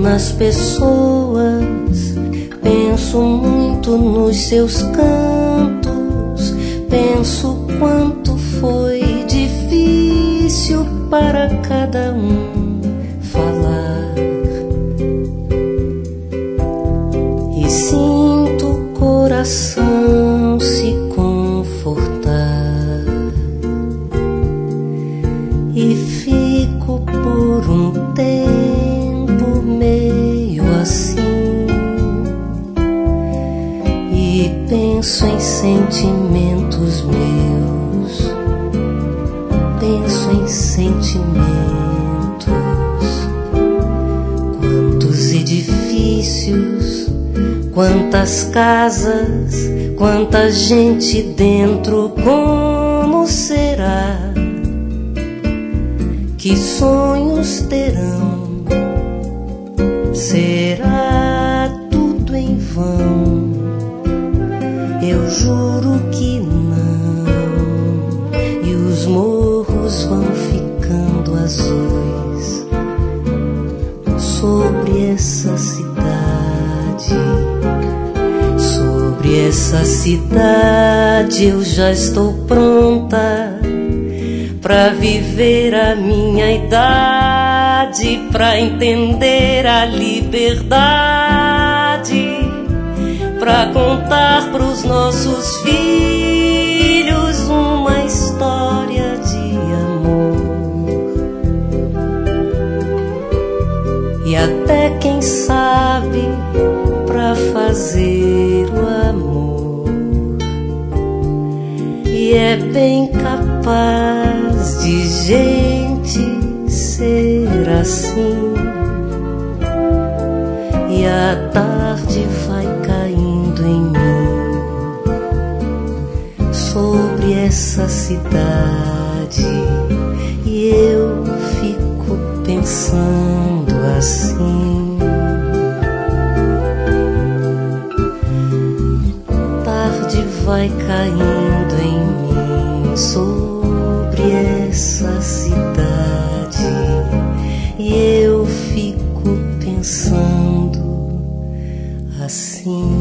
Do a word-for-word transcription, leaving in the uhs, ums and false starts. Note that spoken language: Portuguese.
nas pessoas, penso muito nos seus cantos, penso quanto foi difícil para cada um falar, e sinto o coração se confortar, e fico por um tempo meio assim, e penso em sentimentos meus, penso em sentimentos. Quantos edifícios, quantas casas, quanta gente dentro, como será? Que sonhos terão? Será tudo em vão? Eu juro que não. E os morros vão ficando azuis sobre essa cidade, sobre essa cidade. Eu já estou pronta pra viver a minha idade, pra entender a liberdade, pra contar pros nossos filhos uma história de amor, e até quem sabe pra fazer o amor. E é bem capaz de gente ser assim, e a tarde vai caindo em mim sobre essa cidade, e eu fico pensando assim. Tarde vai caindo em mim sobre essa cidade, e eu fico pensando assim.